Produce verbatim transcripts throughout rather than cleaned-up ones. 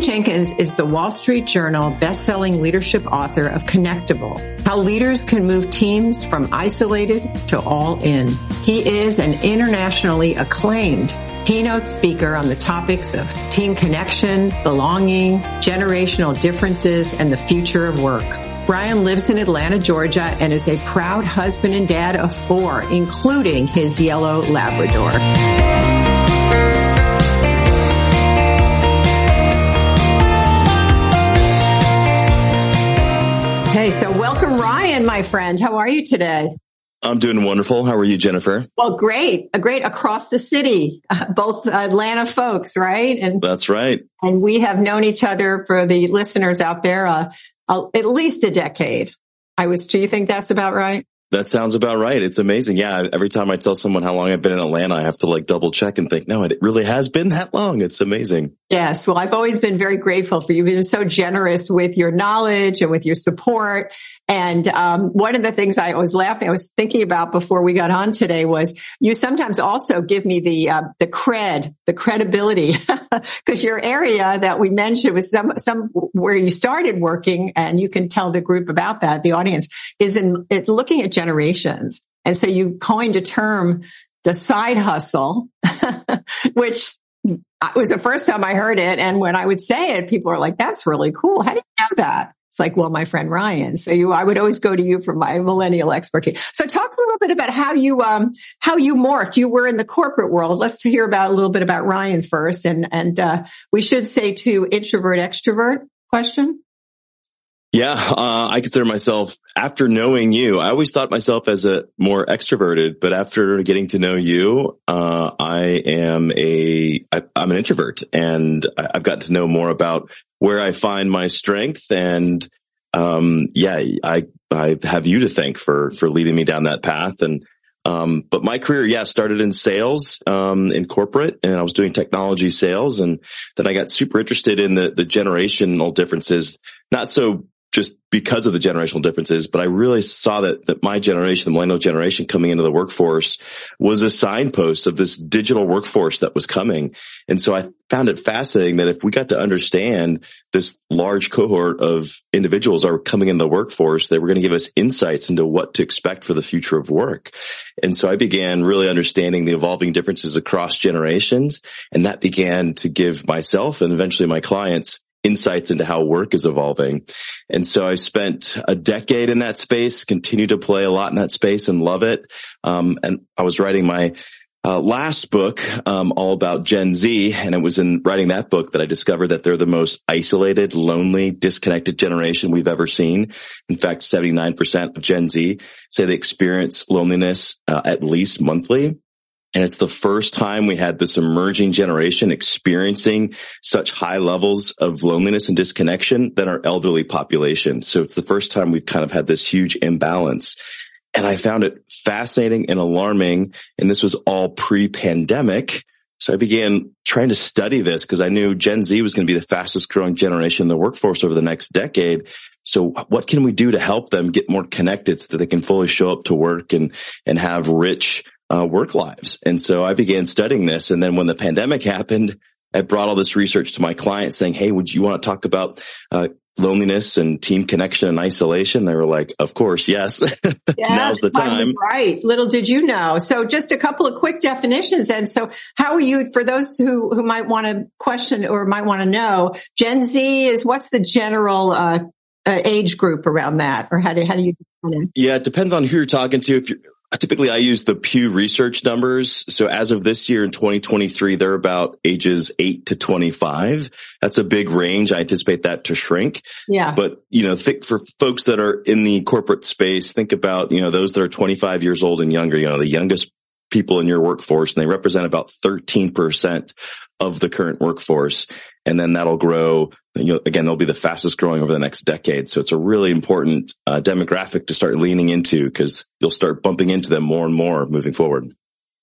Ryan Jenkins is the Wall Street Journal best-selling leadership author of Connectable, How Leaders Can Move Teams from Isolated to All In. He is an internationally acclaimed keynote speaker on the topics of team connection, belonging, generational differences, and the future of work. Ryan lives in Atlanta, Georgia, and is a proud husband and dad of four, including his yellow Labrador. Hey, so welcome, Ryan, my friend. How are you today? I'm doing wonderful. How are you, Jennifer? Well, great. Great across the city, uh, both Atlanta folks, right? And that's right. And we have known each other, for the listeners out there, uh, uh, at least a decade. I was, do you think that's about right? That sounds about right. It's amazing. Yeah. Every time I tell someone how long I've been in Atlanta, I have to like double check and think, no, it really has been that long. It's amazing. Yes. Well, I've always been very grateful for you. You've been so generous with your knowledge and with your support. And um, one of the things I was laughing, I was thinking about before we got on today was you sometimes also give me the uh, the cred, the credibility, because your area that we mentioned was some some where you started working, and you can tell the group about that, the audience, is in it, looking at generations. And so you coined a term, the side hustle, which was the first time I heard it. And when I would say it, people are like, that's really cool. How do you know that? It's like, well, my friend Ryan. So you, I would always go to you for my millennial expertise. So talk a little bit about how you, um, how you morphed. You were in the corporate world. Let's hear about a little bit about Ryan first. And, and, uh, we should say too, introvert, extrovert question. Yeah. Uh, I consider myself, after knowing you, I always thought myself as a more extroverted, but after getting to know you, uh, I am a, I, I'm an introvert, and I've got to know more about where I find my strength. And, um, yeah, I, I have you to thank for, for leading me down that path. And, um, but my career, yeah, started in sales, um, in corporate, and I was doing technology sales. And then I got super interested in the, the generational differences, not so just because of the generational differences, but I really saw that, that my generation, the millennial generation coming into the workforce, was a signpost of this digital workforce that was coming. And so I found it fascinating that if we got to understand this large cohort of individuals are coming into the workforce, they were going to give us insights into what to expect for the future of work. And so I began really understanding the evolving differences across generations, and that began to give myself and eventually my clients insights into how work is evolving. And so I spent a decade in that space, continue to play a lot in that space and love it. Um, and I was writing my uh, last book, um, all about Gen Z. And it was in writing that book that I discovered that they're the most isolated, lonely, disconnected generation we've ever seen. In fact, seventy-nine percent of Gen Z say they experience loneliness uh, at least monthly. And it's the first time we had this emerging generation experiencing such high levels of loneliness and disconnection than our elderly population. So it's the first time we've kind of had this huge imbalance. And I found it fascinating and alarming. And this was all pre-pandemic. So I began trying to study this because I knew Gen Z was going to be the fastest growing generation in the workforce over the next decade. So what can we do to help them get more connected so that they can fully show up to work and, and have rich Uh, work lives? And so I began studying this. And then when the pandemic happened, I brought all this research to my clients saying, hey, would you want to talk about uh, loneliness and team connection and isolation? They were like, of course, yes. Yeah, now's the time. time. Right. Little did you know. So just a couple of quick definitions. And so how are you, for those who, who might want to question or might want to know, Gen Z is, what's the general uh, uh, age group around that? Or how do, how do you define it? Yeah, it depends on who you're talking to. If you're Typically, I use the Pew Research numbers. So as of this year in twenty twenty-three, they're about ages eight to twenty-five. That's a big range. I anticipate that to shrink. Yeah. But, you know, think for folks that are in the corporate space, think about, you know, those that are twenty-five years old and younger, you know, the youngest people in your workforce, and they represent about thirteen percent of the current workforce. And then that'll grow. You know, again, they'll be the fastest growing over the next decade. So it's a really important uh, demographic to start leaning into, because you'll start bumping into them more and more moving forward.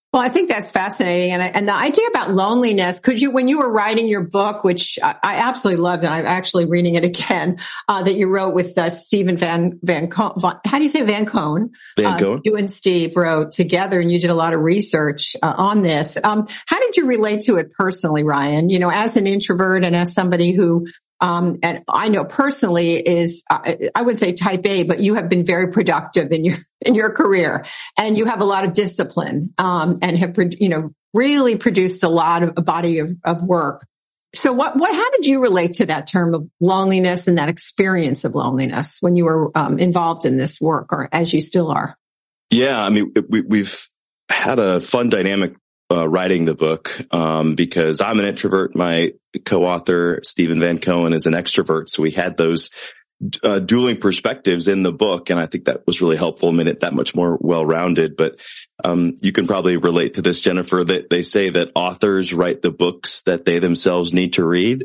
Well, I think that's fascinating. And, I, and the idea about loneliness, could you, when you were writing your book, which I, I absolutely loved, and I'm actually reading it again, uh, that you wrote with uh, Stephen Van, Van, Co- Van, how do you say Van Cone? Van Cone. Uh, you and Steve wrote together and you did a lot of research uh, on this. Um, how did you relate to it personally, Ryan? You know, as an introvert and as somebody who Um, and I know personally is, I, I would say type A, but you have been very productive in your, in your career and you have a lot of discipline, um, and have, you know, really produced a lot of a body of, of work. So what, what, how did you relate to that term of loneliness and that experience of loneliness when you were, um, involved in this work, or as you still are? Yeah. I mean, we, we've had a fun dynamic Uh, writing the book, um, because I'm an introvert. My co-author, Stephen Van Cohen, is an extrovert. So we had those uh, dueling perspectives in the book. And I think that was really helpful, made it that much more well-rounded. But um, you can probably relate to this, Jennifer, that they say that authors write the books that they themselves need to read.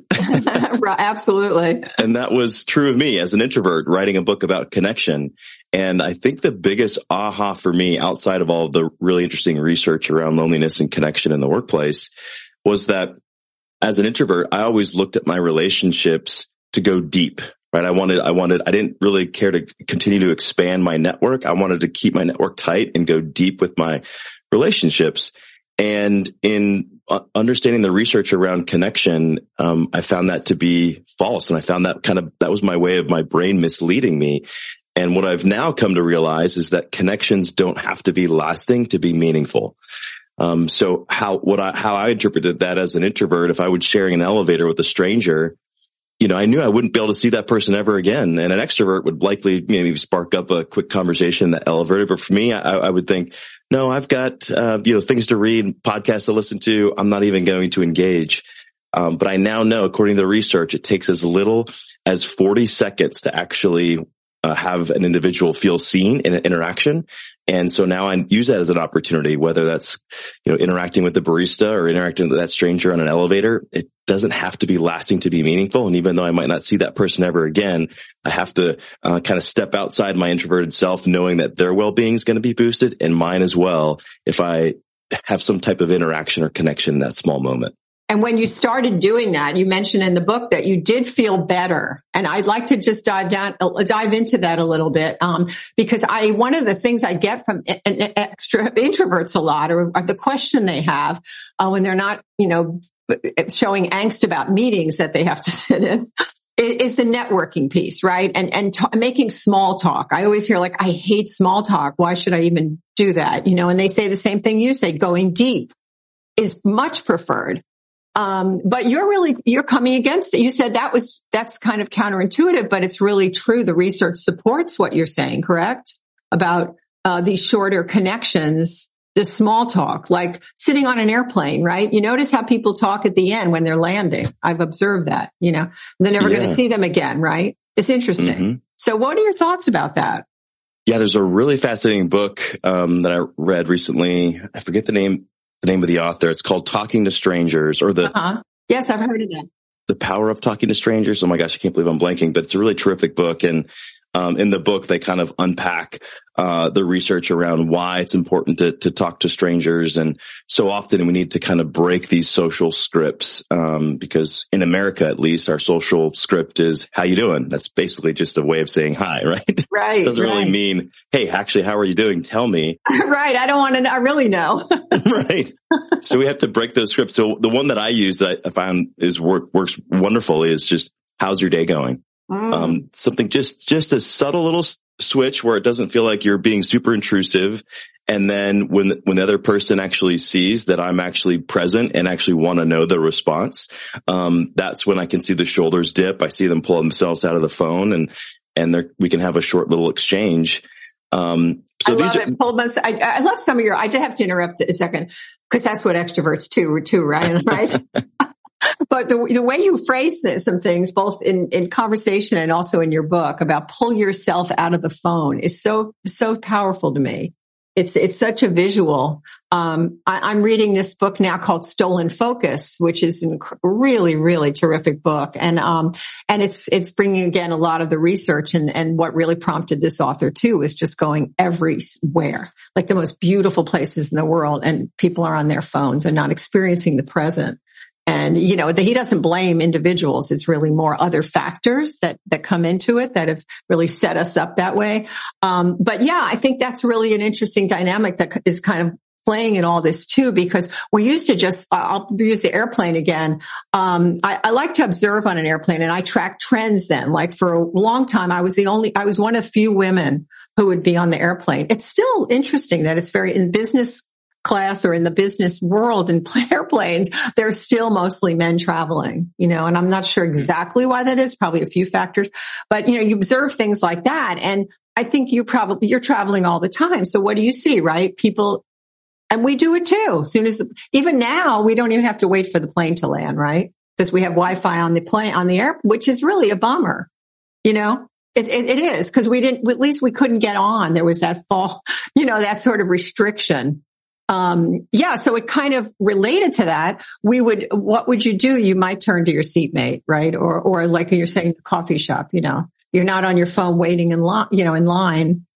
Absolutely. And that was true of me as an introvert, writing a book about connection. And I think the biggest aha for me, outside of all of the really interesting research around loneliness and connection in the workplace, was that as an introvert, I always looked at my relationships to go deep, right? I wanted, I wanted, I didn't really care to continue to expand my network. I wanted to keep my network tight and go deep with my relationships. And in understanding the research around connection, um, I found that to be false. And I found that kind of, that was my way of my brain misleading me. And what I've now come to realize is that connections don't have to be lasting to be meaningful. Um, so how, what I, how I interpreted that as an introvert, if I was sharing an elevator with a stranger, you know, I knew I wouldn't be able to see that person ever again. And an extrovert would likely maybe spark up a quick conversation in the elevator. But for me, I, I would think, no, I've got, uh, you know, things to read, podcasts to listen to. I'm not even going to engage. Um, but I now know, according to the research, it takes as little as forty seconds to actually Uh, have an individual feel seen in an interaction. And so now I use that as an opportunity, whether that's, you know, interacting with the barista or interacting with that stranger on an elevator. It doesn't have to be lasting to be meaningful. And even though I might not see that person ever again, I have to uh, kind of step outside my introverted self, knowing that their well-being is going to be boosted and mine as well, if I have some type of interaction or connection in that small moment. And when you started doing that, you mentioned in the book that you did feel better. And I'd like to just dive down, dive into that a little bit, um, because I, one of the things I get from extra introverts a lot, or, or the question they have uh, when they're not, you know, showing angst about meetings that they have to sit in, is the networking piece, right? And and t- making small talk. I always hear like, I hate small talk. Why should I even do that? You know, and they say the same thing you say. Going deep is much preferred. Um, but you're really, you're coming against it. You said that was, that's kind of counterintuitive, but it's really true. The research supports what you're saying, correct? About, uh, these shorter connections, the small talk, like sitting on an airplane, right? You notice how people talk at the end when they're landing. I've observed that, you know, they're never yeah. going to see them again, right? It's interesting. Mm-hmm. So what are your thoughts about that? Yeah, there's a really fascinating book, um, that I read recently. I forget the name. The name of the author. It's called Talking to Strangers, or the, uh-huh. Yes, I've heard of that. The Power of Talking to Strangers. Oh my gosh, I can't believe I'm blanking, but it's a really terrific book. And, um, in the book, they kind of unpack, uh, the research around why it's important to, to talk to strangers. And so often we need to kind of break these social scripts, um, because in America, at least, our social script is, how you doing? That's basically just a way of saying hi, right? Right. It doesn't right. really mean, hey, actually, how are you doing? Tell me. Right. I don't want to know. I really know. Right. So we have to break those scripts. So the one that I use that I found is work, works wonderful is just, how's your day going? Mm. Um, something just, just a subtle little switch where it doesn't feel like you're being super intrusive. And then when, when the other person actually sees that I'm actually present and actually want to know the response, um, that's when I can see the shoulders dip. I see them pull themselves out of the phone, and, and we can have a short little exchange. Um, so I these love are, it. Pull most, I, I love some of your, I did have to interrupt a second because that's what extroverts too, too, Ryan, right? But the, the way you phrase this, some things, both in, in conversation and also in your book, about pull yourself out of the phone is so, so powerful to me. It's, it's such a visual. Um, I, I'm reading this book now called Stolen Focus, which is a really, really terrific book. And, um, and it's, it's bringing again a lot of the research, and, and what really prompted this author too is just going everywhere, like the most beautiful places in the world, and people are on their phones and not experiencing the present. And, you know, he doesn't blame individuals. It's really more other factors that, that come into it that have really set us up that way. Um, but yeah, I think that's really an interesting dynamic that is kind of playing in all this too, because we used to just, I'll use the airplane again. Um, I, I like to observe on an airplane, and I track trends then. Like for a long time, I was the only, I was one of few women who would be on the airplane. It's still interesting that it's very in business class or in the business world in airplanes, there's still mostly men traveling, you know, and I'm not sure exactly why that is, probably a few factors, but you know, you observe things like that. And I think you probably, you're traveling all the time. So what do you see, right? People, and we do it too. As soon as, the, even now, we don't even have to wait for the plane to land, right? Because we have Wi-Fi on the plane, on the air, which is really a bummer, you know? It, it, it is, because we didn't, at least we couldn't get on. There was that fall, you know, that sort of restriction. Um, yeah, so it kind of related to that. We would, what would you do? You might turn to your seatmate, right? Or, or like you're saying, the coffee shop, you know, you're not on your phone waiting in line, you know, in line.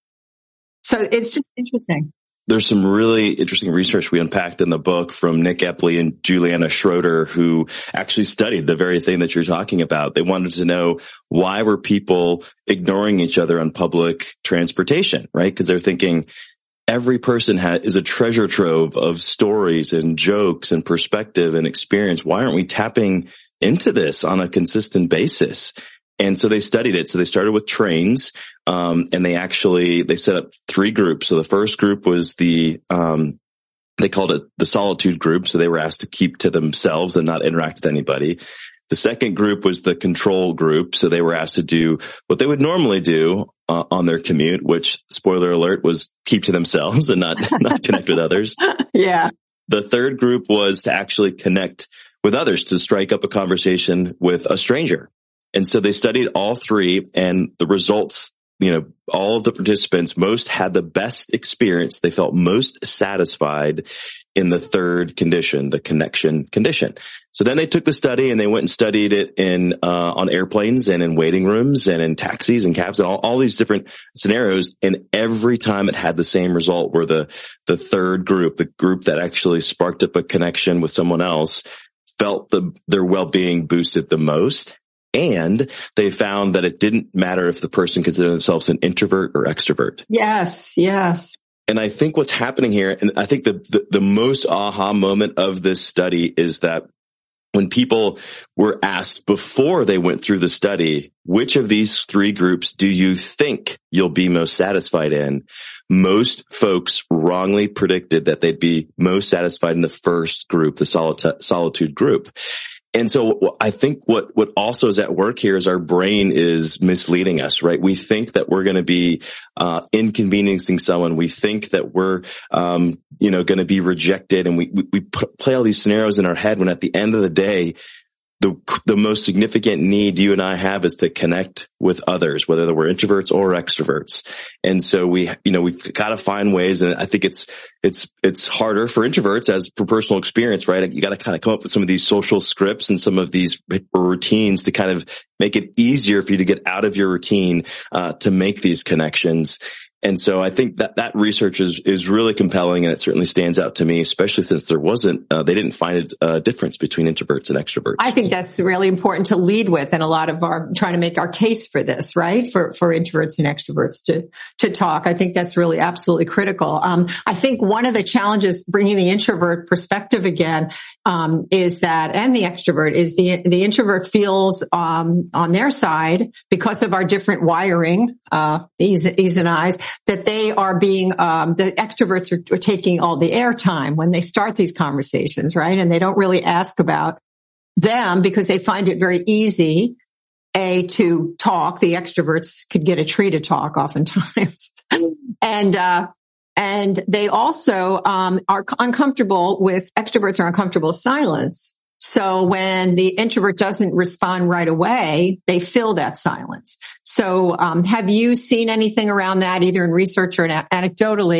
So it's just interesting. There's some really interesting research we unpacked in the book from Nick Epley and Juliana Schroeder, who actually studied the very thing that you're talking about. They wanted to know, why were people ignoring each other on public transportation, right? Because they're thinking, every person ha- is a treasure trove of stories and jokes and perspective and experience. Why aren't we tapping into this on a consistent basis? And so they studied it. So they started with trains, um, and they actually, they set up three groups. So the first group was the, um, they called it the solitude group. So they were asked to keep to themselves and not interact with anybody. The second group was the control group. So they were asked to do what they would normally do uh, on their commute, which, spoiler alert, was keep to themselves and not, not connect with others. Yeah. The third group was to actually connect with others, to strike up a conversation with a stranger. And so they studied all three, and the results, you know, all of the participants most had the best experience. They felt most satisfied in the third condition, the connection condition. So then they took the study and they went and studied it in, uh, on airplanes and in waiting rooms and in taxis and cabs and all, all these different scenarios. And every time it had the same result, where the, the third group, the group that actually sparked up a connection with someone else, felt the, their well-being boosted the most. And they found that it didn't matter if the person considered themselves an introvert or extrovert. Yes, yes. And I think what's happening here, and I think the, the, the most aha moment of this study is that when people were asked before they went through the study, which of these three groups do you think you'll be most satisfied in? Most folks wrongly predicted that they'd be most satisfied in the first group, the solitude, solitude group. And so I think what, what also is at work here is our brain is misleading us, right? We think that we're going to be, uh, inconveniencing someone. We think that we're, um, you know, going to be rejected. And we, we, we play all these scenarios in our head, when at the end of the day, the, the most significant need you and I have is to connect with others, whether we're introverts or extroverts. And so we, you know, we've got to find ways. And I think it's, it's, it's harder for introverts, as for personal experience, right? You got to kind of come up with some of these social scripts and some of these routines to kind of make it easier for you to get out of your routine, uh, to make these connections. And so I think that that research is, is really compelling, and it certainly stands out to me, especially since there wasn't, uh, they didn't find a difference between introverts and extroverts. I think that's really important to lead with, and a lot of our trying to make our case for this, right? For, for introverts and extroverts to, to talk. I think that's really absolutely critical. Um, I think one of the challenges bringing the introvert perspective again, um, is that, and the extrovert is the, the introvert feels, um, on their side, because of our different wiring, uh, E's, E's and I's, that they are being, um, the extroverts are, are taking all the airtime when they start these conversations, right? And they don't really ask about them because they find it very easy, A, to talk. The extroverts could get a tree to talk oftentimes. and, uh, and they also, um, are uncomfortable with, extroverts are uncomfortable with silence. So when the introvert doesn't respond right away, they fill that silence. So, um, have you seen anything around that, either in research or anecdotally,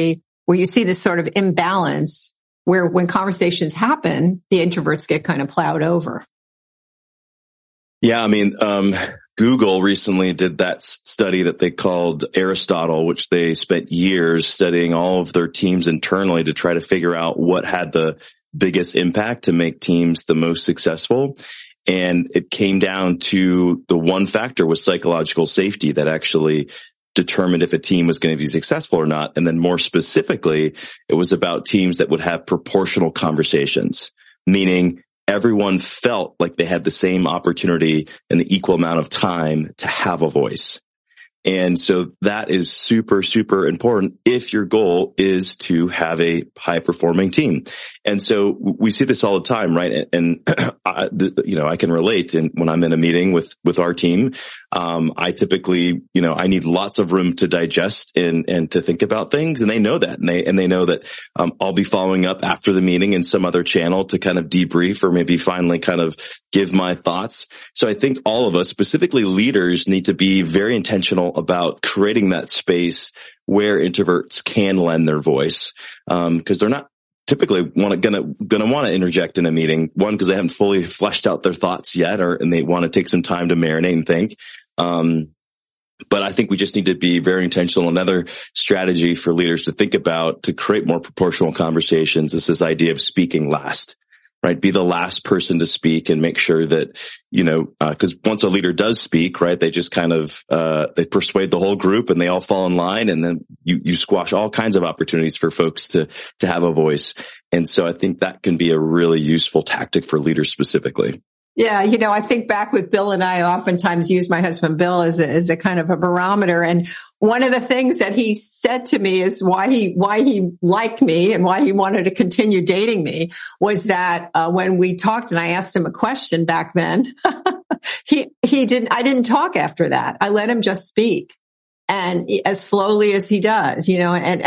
where you see this sort of imbalance where when conversations happen, the introverts get kind of plowed over. Yeah, I mean, um, Google recently did that study that they called Aristotle, which they spent years studying all of their teams internally to try to figure out what had the biggest impact to make teams the most successful. And it came down to the one factor was psychological safety that actually determined if a team was going to be successful or not. And then more specifically, it was about teams that would have proportional conversations, meaning everyone felt like they had the same opportunity and the equal amount of time to have a voice. And so that is super, super important if your goal is to have a high performing team. And so we see this all the time, right? And, I, you know, I can relate. And when I'm in a meeting with, with our team, um, I typically, you know, I need lots of room to digest and, and to think about things. And they know that. And they, and they know that, um, I'll be following up after the meeting in some other channel to kind of debrief or maybe finally kind of give my thoughts. So I think all of us, specifically leaders, need to be very intentional about creating that space where introverts can lend their voice, um, because they're not typically want to gonna gonna want to interject in a meeting. One, because they haven't fully fleshed out their thoughts yet, or and they want to take some time to marinate and think. Um, but I think we just need to be very intentional. Another strategy for leaders to think about to create more proportional conversations is this idea of speaking last. Right. Be the last person to speak and make sure that, you know, uh, cause once a leader does speak, right, they just kind of, uh, they persuade the whole group and they all fall in line, and then you, you squash all kinds of opportunities for folks to, to have a voice. And so I think that can be a really useful tactic for leaders specifically. Yeah, you know, I think back with Bill and I oftentimes use my husband Bill as a, as a kind of a barometer. And one of the things that he said to me is why he why he liked me and why he wanted to continue dating me was that uh, when we talked and I asked him a question back then, he he didn't I didn't talk after that. I let him just speak, and as slowly as he does, you know, and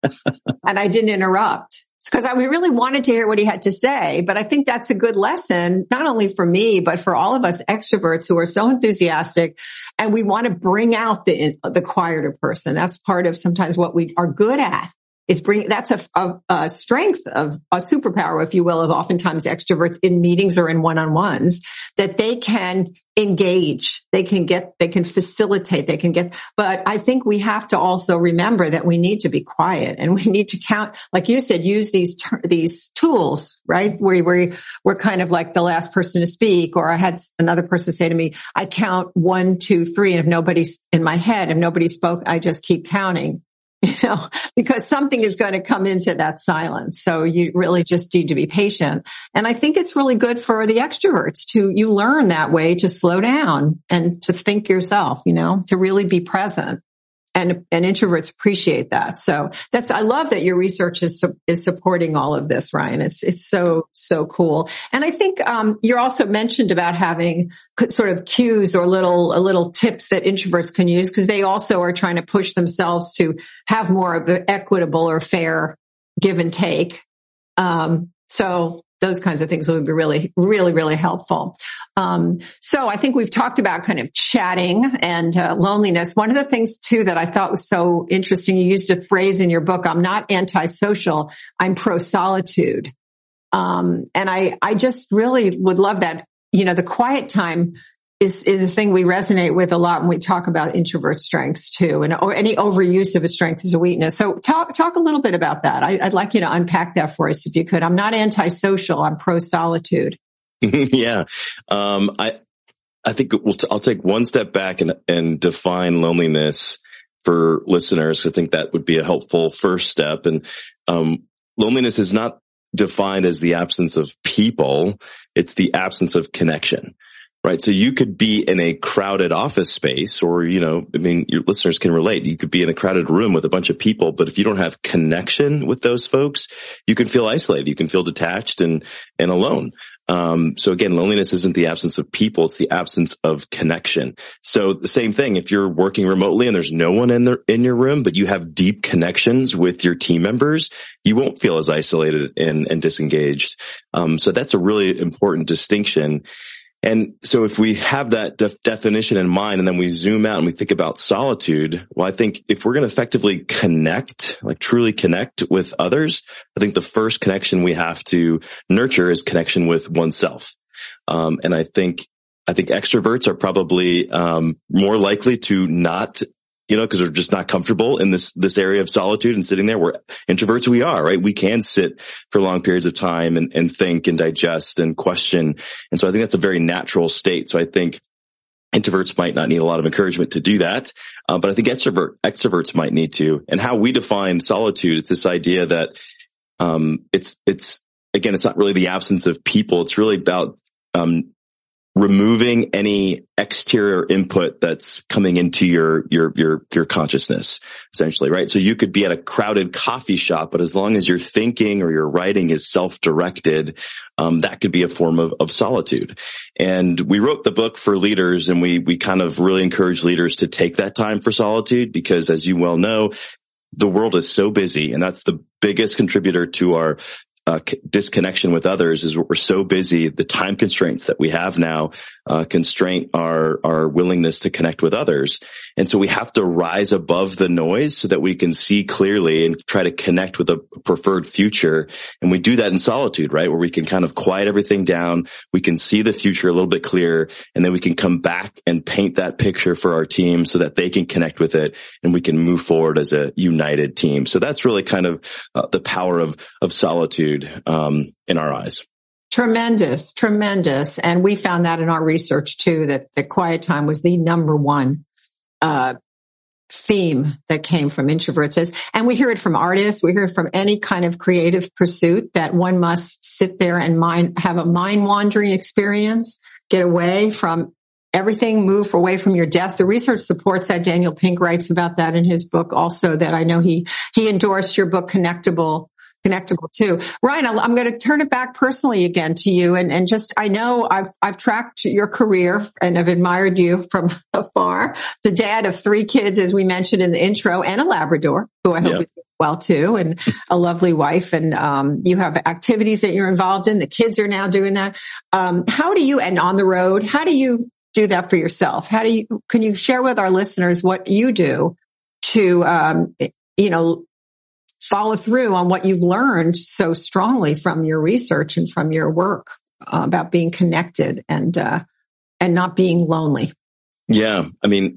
and I didn't interrupt. Because I we really wanted to hear what he had to say. But I think that's a good lesson, not only for me, but for all of us extroverts who are so enthusiastic and we want to bring out the, the quieter person. That's part of sometimes what we are good at is bring, that's a, a, a strength of a superpower, if you will, of oftentimes extroverts in meetings or in one-on-ones, that they can engage, they can get, they can facilitate, they can get, but I think we have to also remember that we need to be quiet and we need to count, like you said, use these, these tools, right? Where, where we're kind of like the last person to speak, or I had another person say to me, I count one, two, three. And if nobody's in my head, if nobody spoke, I just keep counting. You know, because something is going to come into that silence. So you really just need to be patient. And I think it's really good for the extroverts to, you learn that way to slow down and to think yourself, you know, to really be present. And, and introverts appreciate that. So that's, I love that your research is, is supporting all of this, Ryan. It's, it's so, so cool. And I think, um, you're also mentioned about having sort of cues or little, little tips that introverts can use because they also are trying to push themselves to have more of an equitable or fair give and take. Um, so those kinds of things would be really, really, really helpful. Um, so I think we've talked about kind of chatting and uh, loneliness. One of the things too that I thought was so interesting, you used a phrase in your book, I'm not antisocial, I'm pro-solitude. Um, and I, I just really would love that. You know, the quiet time is, is a thing we resonate with a lot when we talk about introvert strengths too, and or any overuse of a strength is a weakness. So talk, talk a little bit about that. I, I'd like you to unpack that for us if you could. I'm not antisocial. I'm pro-solitude. Yeah. Um, I, I think we'll t- I'll take one step back and, and define loneliness for listeners. I think that would be a helpful first step. And, um, loneliness is not defined as the absence of people. It's the absence of connection. Right. So you could be in a crowded office space or, you know, I mean, your listeners can relate. You could be in a crowded room with a bunch of people, but if you don't have connection with those folks, you can feel isolated. You can feel detached and, and alone. Um, so again, loneliness isn't the absence of people. It's the absence of connection. So the same thing, if you're working remotely and there's no one in the, in your room, but you have deep connections with your team members, you won't feel as isolated and, and disengaged. Um, so that's a really important distinction. And so if we have that def- definition in mind and then we zoom out and we think about solitude, well, I think if we're going to effectively connect, like truly connect with others, I think the first connection we have to nurture is connection with oneself. Um, and I think, I think extroverts are probably, um, more likely to not, you know, because they're just not comfortable in this, this area of solitude and sitting there. Where introverts, we are, right? We can sit for long periods of time and, and think and digest and question. And so I think that's a very natural state. So I think introverts might not need a lot of encouragement to do that. Uh, but I think extrovert, extroverts might need to. And how we define solitude, it's this idea that, um, it's, it's, again, it's not really the absence of people. It's really about, um, removing any exterior input that's coming into your, your, your, your consciousness, essentially, right? So you could be at a crowded coffee shop, but as long as your thinking or your writing is self-directed, um, that could be a form of, of solitude. And we wrote the book for leaders, and we, we kind of really encourage leaders to take that time for solitude, because as you well know, the world is so busy, and that's the biggest contributor to our Uh, disconnection with others is we're so busy. The time constraints that we have now uh, constrain our our willingness to connect with others, and so we have to rise above the noise so that we can see clearly and try to connect with a preferred future. And we do that in solitude, right, where we can kind of quiet everything down. We can see the future a little bit clearer, and then we can come back and paint that picture for our team so that they can connect with it, and we can move forward as a united team. So that's really kind of uh, the power of of solitude um, in our eyes. Tremendous, tremendous. And we found that in our research too, that the quiet time was the number one uh theme that came from introverts. And we hear it from artists. We hear it from any kind of creative pursuit, that one must sit there and mind, have a mind wandering experience, get away from everything, move away from your desk. The research supports that. Daniel Pink writes about that in his book also, that I know he, he endorsed your book, Connectable. Connectable too. Ryan, I'm going to turn it back personally again to you. And, and just, I know I've, I've tracked your career and I've admired you from afar. The dad of three kids, as we mentioned in the intro, and a Labrador, who I hope yeah. is doing well too, and a lovely wife. And, um, you have activities that you're involved in. The kids are now doing that. Um, how do you, and on the road, how do you do that for yourself? How do you, can you share with our listeners what you do to, um, you know, follow through on what you've learned so strongly from your research and from your work uh, about being connected and, uh, and not being lonely? Yeah. I mean,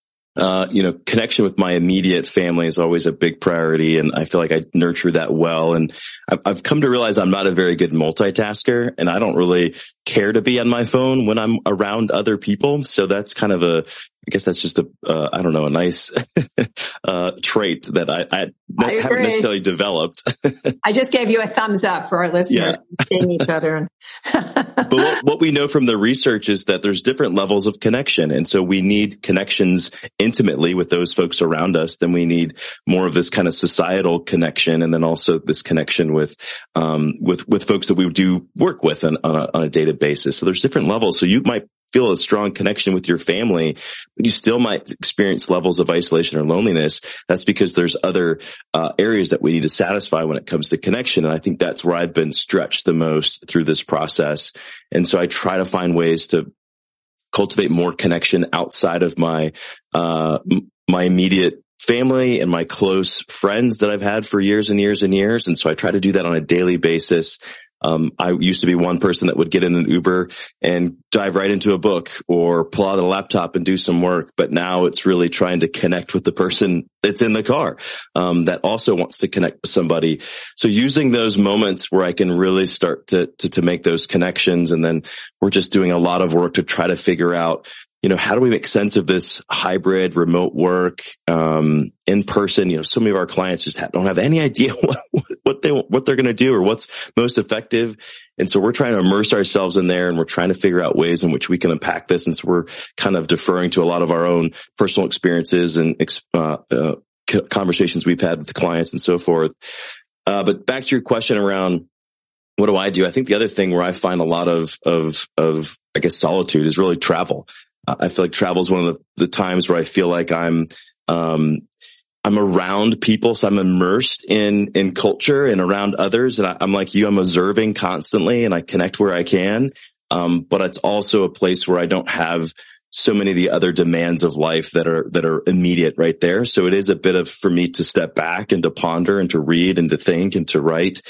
uh, you know, connection with my immediate family is always a big priority, and I feel like I nurture that well. And I've, I've come to realize I'm not a very good multitasker, and I don't really care to be on my phone when I'm around other people. So that's kind of a, I guess that's just a, uh, I don't know, a nice, uh, trait that I, I, I haven't necessarily developed. I just gave you a thumbs up for our listeners, yeah. seeing each other. And but what, what we know from the research is that there's different levels of connection. And so we need connections intimately with those folks around us. Then we need more of this kind of societal connection. And then also this connection with, um, with, with folks that we do work with on, on a, on a daily basis. So there's different levels. So you might feel a strong connection with your family, but you still might experience levels of isolation or loneliness. That's because there's other uh, areas that we need to satisfy when it comes to connection. And I think that's where I've been stretched the most through this process. And so I try to find ways to cultivate more connection outside of my, uh, my immediate family and my close friends that I've had for years and years and years. And so I try to do that on a daily basis. Um, I used to be one person that would get in an Uber and dive right into a book or pull out a laptop and do some work. But now it's really trying to connect with the person that's in the car, um, that also wants to connect with somebody. So using those moments where I can really start to, to, to make those connections. And then we're just doing a lot of work to try to figure out, you know, how do we make sense of this hybrid remote work, um, in person? You know, so many of our clients just have, don't have any idea what, what they, what they're going to do or what's most effective. And so we're trying to immerse ourselves in there, and we're trying to figure out ways in which we can unpack this. And so we're kind of deferring to a lot of our own personal experiences and, uh, uh, conversations we've had with the clients and so forth. Uh, but back to your question around, what do I do? I think the other thing where I find a lot of, of, of, I guess, solitude is really travel. I feel like travel is one of the, the times where I feel like I'm, um, I'm around people. So I'm immersed in, in culture and around others. And I, I'm like you, I'm observing constantly, and I connect where I can. Um, but it's also a place where I don't have so many of the other demands of life that are, that are immediate right there. So it is a bit of, for me to step back and to ponder and to read and to think and to write.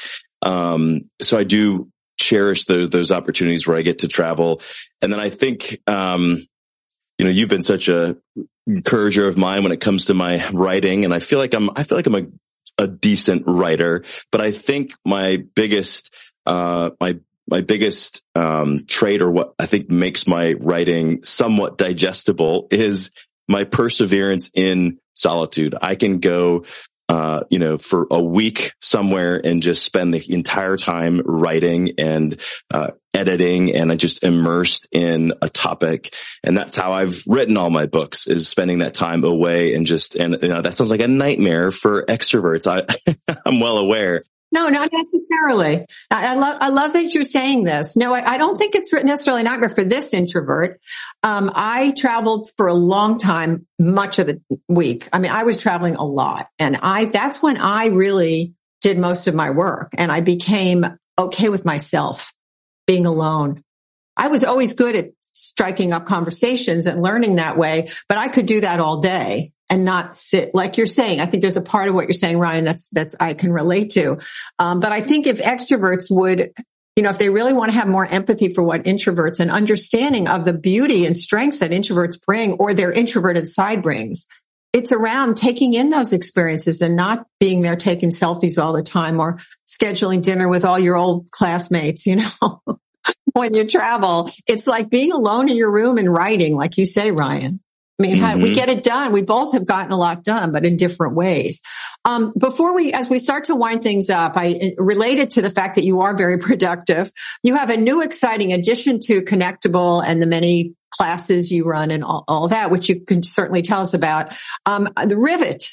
Um, so I do cherish those, those opportunities where I get to travel. And then I think, um, you know, you've been such a encourager of mine when it comes to my writing. And I feel like I'm, I feel like I'm a, a decent writer, but I think my biggest, uh, my My biggest um trait, or what I think makes my writing somewhat digestible, is my perseverance in solitude. I can go, uh, you know, for a week somewhere and just spend the entire time writing and uh editing, and I just immersed in a topic. And that's how I've written all my books, is spending that time away and just, and you know, that sounds like a nightmare for extroverts. I, I'm well aware. No, not necessarily. I, I love, I love that you're saying this. No, I, I don't think it's necessarily a nightmare for this introvert. Um, I traveled for a long time, much of the week. I mean, I was traveling a lot, and I, that's when I really did most of my work, and I became okay with myself being alone. I was always good at striking up conversations and learning that way, but I could do that all day and not sit, like you're saying. I think there's a part of what you're saying, Ryan, that's, that's, I can relate to. Um, but I think if extroverts would, you know, if they really want to have more empathy for what introverts and understanding of the beauty and strengths that introverts bring, or their introverted side brings, it's around taking in those experiences and not being there taking selfies all the time, or scheduling dinner with all your old classmates, you know, when you travel. It's like being alone in your room and writing, like you say, Ryan. I mean, mm-hmm. we get it done. We both have gotten a lot done, but in different ways. Um, before we, as we start to wind things up, I related to the fact that you are very productive. You have a new exciting addition to Connectable and the many classes you run and all, all that, which you can certainly tell us about. Um, the Rivet.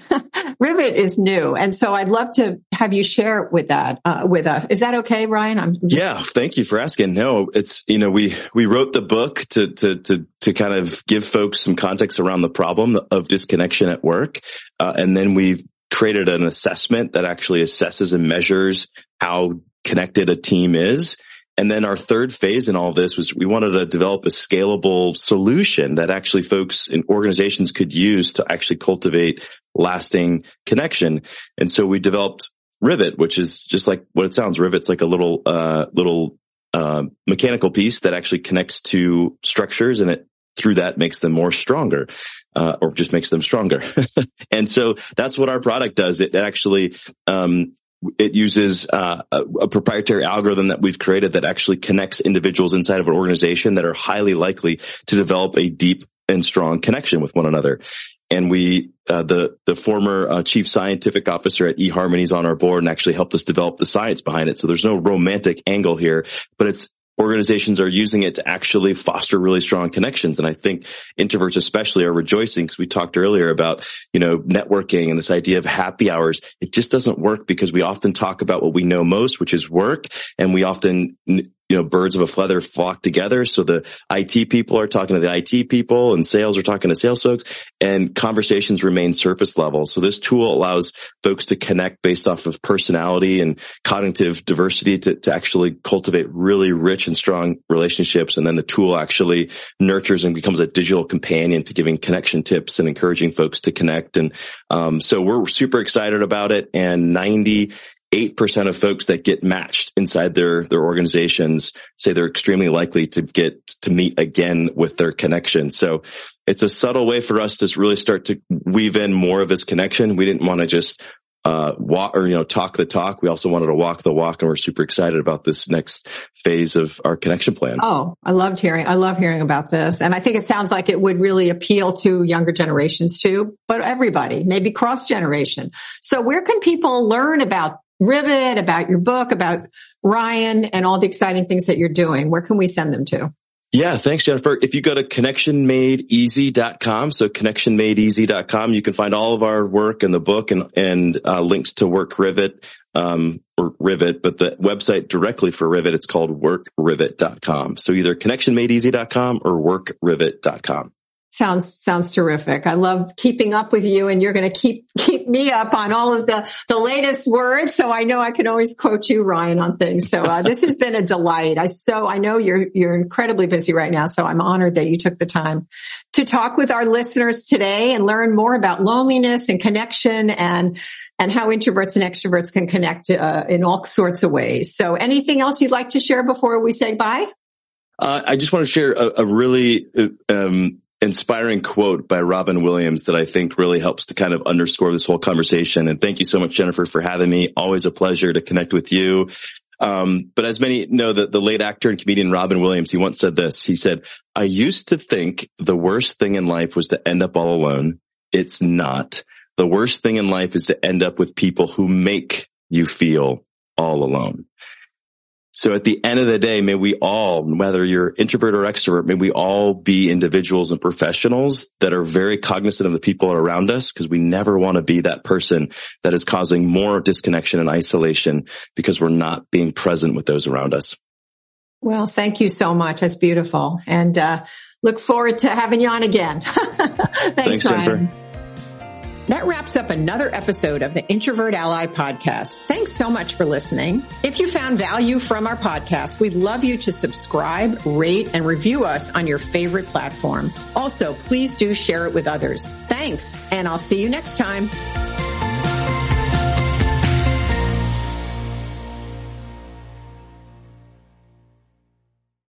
Rivet is new. And so I'd love to have you share with that, uh, with us. Is that okay, Ryan? I'm just- yeah. Thank you for asking. No, it's, you know, we, we wrote the book to, to, to, to kind of give folks some context around the problem of disconnection at work. Uh, and then we've created an assessment that actually assesses and measures how connected a team is. And then our third phase in all of this was we wanted to develop a scalable solution that actually folks and organizations could use to actually cultivate lasting connection. And so we developed Rivet, which is just like what it sounds. Rivet's like a little, uh, little, uh, mechanical piece that actually connects to structures, and it through that makes them more stronger, uh, or just makes them stronger. And so that's what our product does. It actually, um, It uses uh, a, a proprietary algorithm that we've created that actually connects individuals inside of an organization that are highly likely to develop a deep and strong connection with one another. And we, uh, the the former uh, chief scientific officer at eHarmony is on our board and actually helped us develop the science behind it. So there's no romantic angle here, but it's organizations are using it to actually foster really strong connections. And I think introverts especially are rejoicing, because we talked earlier about, you know, networking and this idea of happy hours. It just doesn't work because we often talk about what we know most, which is work. And we often, you know, birds of a feather flock together. So the I T people are talking to the I T people, and sales are talking to sales folks, and conversations remain surface level. So this tool allows folks to connect based off of personality and cognitive diversity to, to actually cultivate really rich and strong relationships. And then the tool actually nurtures and becomes a digital companion to giving connection tips and encouraging folks to connect. And um, so we're super excited about it. And ninety-eight percent of folks that get matched inside their, their organizations say they're extremely likely to get to meet again with their connection. So it's a subtle way for us to really start to weave in more of this connection. We didn't want to just uh walk or, you know, talk the talk. We also wanted to walk the walk, and we're super excited about this next phase of our connection plan. Oh, I loved hearing, I love hearing about this. And I think it sounds like it would really appeal to younger generations too, but everybody, maybe cross generation. So where can people learn about Rivet, about your book, about Ryan, and all the exciting things that you're doing? Where can we send them to? Yeah, thanks, Jennifer. If you go to connection made easy dot com, so connection made easy dot com, you can find all of our work in the book and, and uh, links to Work Rivet, um, or Rivet, but the website directly for Rivet, it's called work rivet dot com. So either connection made easy dot com or work rivet dot com. Sounds, sounds terrific. I love keeping up with you, and you're going to keep, keep me up on all of the, the latest words. So I know I can always quote you, Ryan, on things. So, uh, this has been a delight. I so, I know you're, you're incredibly busy right now. So I'm honored that you took the time to talk with our listeners today and learn more about loneliness and connection and, and how introverts and extroverts can connect, uh, in all sorts of ways. So anything else you'd like to share before we say bye? Uh, I just want to share a, a really, um, inspiring quote by Robin Williams that I think really helps to kind of underscore this whole conversation. And thank you so much, Jennifer, for having me. Always a pleasure to connect with you. Um, but as many know, that the late actor and comedian Robin Williams, he once said this. He said, "I used to think the worst thing in life was to end up all alone. It's not. The worst thing in life is to end up with people who make you feel all alone." So at the end of the day, may we all, whether you're introvert or extrovert, may we all be individuals and professionals that are very cognizant of the people around us, because we never want to be that person that is causing more disconnection and isolation because we're not being present with those around us. Well, thank you so much. That's beautiful. And uh look forward to having you on again. Thanks, Thanks, Jennifer. Ryan. That wraps up another episode of the Introvert Ally podcast. Thanks so much for listening. If you found value from our podcast, we'd love you to subscribe, rate, and review us on your favorite platform. Also, please do share it with others. Thanks, and I'll see you next time.